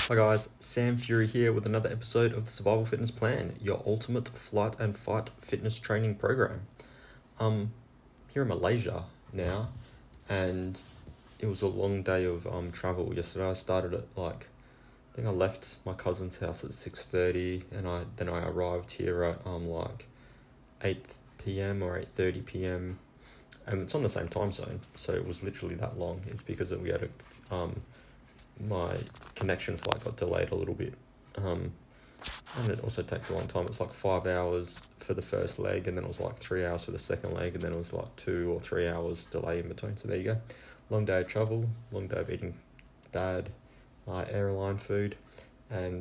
Hi guys, Sam Fury here with another episode of the Survival Fitness Plan, your ultimate flight and fight fitness training program. Here in Malaysia now, and it was a long day of travel yesterday. I started at I think I left my cousin's house at 6:30, and I arrived here at 8 p.m. or 8:30 p.m. and it's on the same time zone, so it was literally that long. It's because we had my connection flight got delayed a little bit, and it also takes a long time. It's 5 hours for the first leg, and then it was 3 hours for the second leg, and then it was 2 or 3 hours delay in between. So there you go, long day of travel, long day of eating bad airline food, and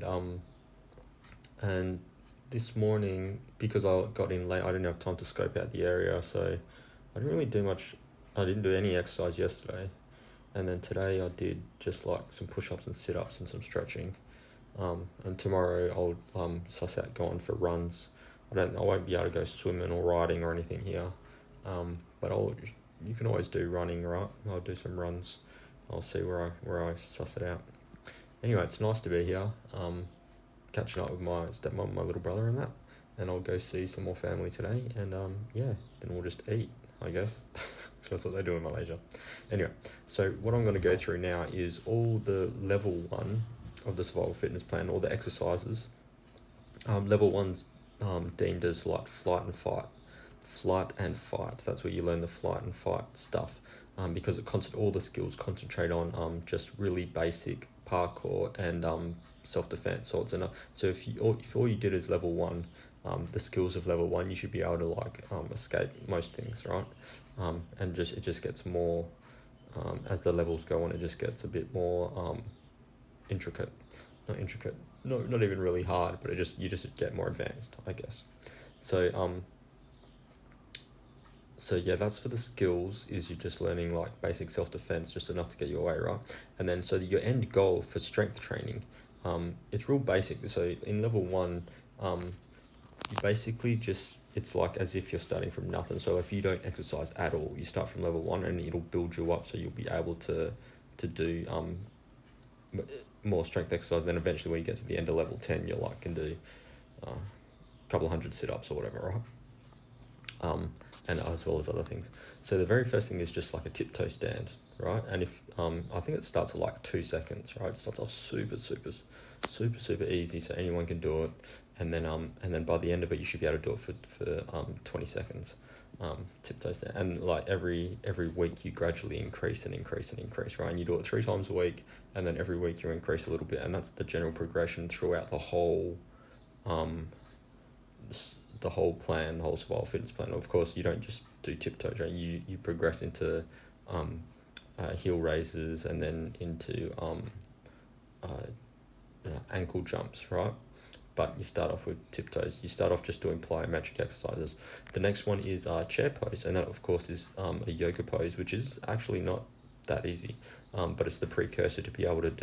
this morning, because I got in late, I didn't have time to scope out the area, so I didn't really do much. I didn't do any exercise yesterday. And then today I did just some push-ups and sit-ups and some stretching. And tomorrow I'll suss out going for runs. I won't be able to go swimming or riding or anything here. But you can always do running, right? I'll do some runs. I'll see where I suss it out. Anyway, it's nice to be here. Catching up with my stepmom, my little brother and that. And I'll go see some more family today. And then we'll just eat, I guess. So that's what they do in Malaysia. Anyway, so what I'm going to go through now is all the level 1 of the survival fitness plan, all the exercises. Level 1's deemed as flight and fight. Flight and fight. That's where you learn the flight and fight stuff. Because all the skills concentrate on just really basic parkour and self-defense. So if all you did is level 1, the skills of level 1, you should be able to escape most things, right? And it just gets more as the levels go on. It just gets a bit more intricate. Not even really hard, but you just get more advanced, I guess. So yeah, that's for the skills. Is you're just learning basic self-defense, just enough to get you away, right? And then so your end goal for strength training, it's real basic. So in level 1, you basically it's as if you're starting from nothing. So if you don't exercise at all, you start from level 1 and it'll build you up, so you'll be able to do more strength exercise. Then eventually when you get to the end of level 10, you can do a couple of hundred sit-ups or whatever, right? And as well as other things. So the very first thing is just a tiptoe stand, right? And if I think it starts at 2 seconds, right? It starts off super easy, so anyone can do it. And then by the end of it, you should be able to do it for 20 seconds. Tiptoe stand. And every week you gradually increase, right? And you do it 3 times a week, and then every week you increase a little bit, and that's the general progression throughout the whole plan, the whole survival fitness plan. Of course, you don't just do tiptoes, right? You progress into heel raises, and then into ankle jumps, right? But you start off with tiptoes. You start off just doing plyometric exercises. The next one is chair pose, and that of course is a yoga pose, which is actually not that easy, but it's the precursor to be able to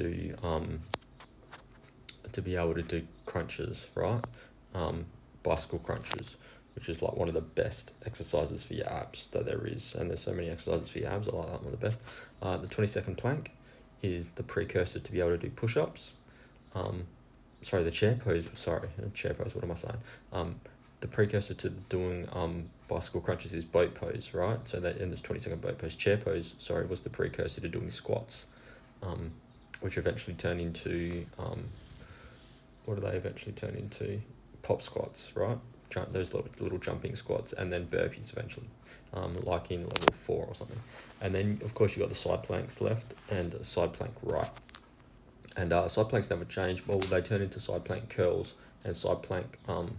do crunches, right? Bicycle crunches, which is one of the best exercises for your abs that there is, and there's so many exercises for your abs. I like that one the best. The 20-second plank is the precursor to be able to do push-ups. The chair pose, what am I saying? The precursor to doing bicycle crunches is boat pose, right? So that in this 20-second boat pose. Chair pose, was the precursor to doing squats, which eventually turn into, what do they eventually turn into? Pop squats, right? Those little jumping squats, and then burpees eventually, in level 4 or something. And then, of course, you've got the side planks left and side plank right. And side planks never change. Well, they turn into side plank curls and side plank.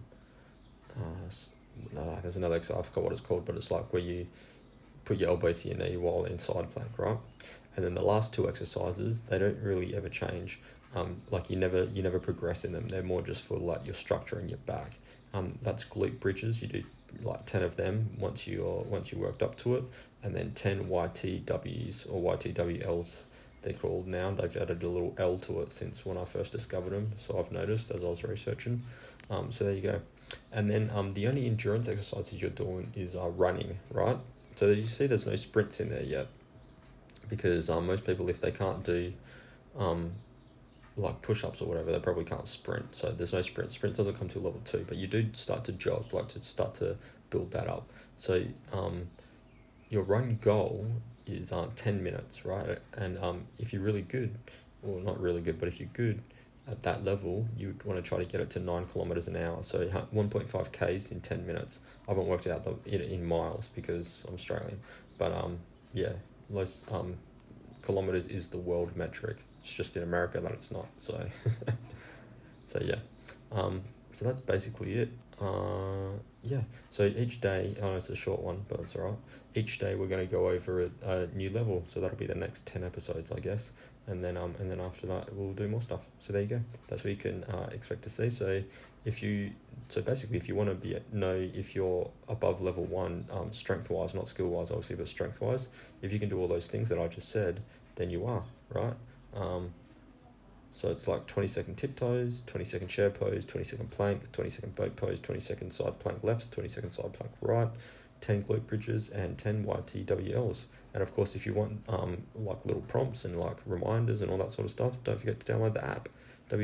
There's another exercise, I forgot what it's called, but it's where you put your elbow to your knee while in side plank, right? And then the last 2 exercises, they don't really ever change. You never progress in them. They're more just for your structure in your back. That's glute bridges. You do 10 of them once you worked up to it, and then 10 YTWs or YTWLs. They're called now. They've added a little L to it since when I first discovered them, so I've noticed as I was researching. So there you go. And then the only endurance exercises you're doing is running, right? So you see there's no sprints in there yet, because most people, if they can't do like push-ups or whatever, they probably can't sprint, so there's no sprint. Sprint doesn't come to level 2, but you do start to jog, like to start to build that up. So your run goal is 10 minutes, right? And if you're really good, or not really good, but if you're good at that level, you want to try to get it to 9 kilometers an hour, so 1.5 k's in 10 minutes. I haven't worked out in miles because I'm Australian, but yeah, most kilometers is the world metric. It's just in America that it's not. So, so yeah, so that's basically it. Yeah. So each day, I know it's a short one, but it's alright. Each day we're going to go over a new level. So that'll be the next 10 episodes, I guess. And then after that we'll do more stuff. So there you go. That's what you can expect to see. So basically if you want to know if you're above level 1, strength wise, not skill wise, obviously, but strength wise, if you can do all those things that I just said, then you are, right? So it's like 20-second tiptoes, 20-second chair pose, 20-second plank, 20-second boat pose, 20-second side plank lefts, 20-second side plank right, 10 glute bridges, and 10 YTWLs. And of course, if you want like little prompts and like reminders and all that sort of stuff, don't forget to download the app,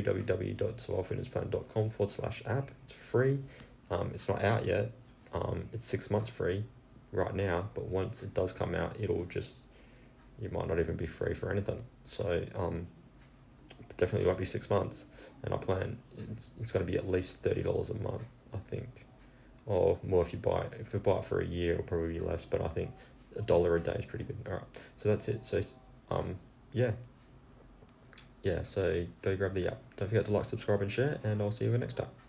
www.survivalfitnessplan.com/app. It's free. It's not out yet. It's 6 months free right now, but once it does come out, it might not even be free for anything. So definitely won't be 6 months, and I plan it's going to be at least $30 a month, I think, or more if you buy it for a year. It'll probably be less, but I think $1 a day is pretty good. All right, so that's it. So yeah, so go grab the app. Don't forget to like, subscribe, and share, and I'll see you next time.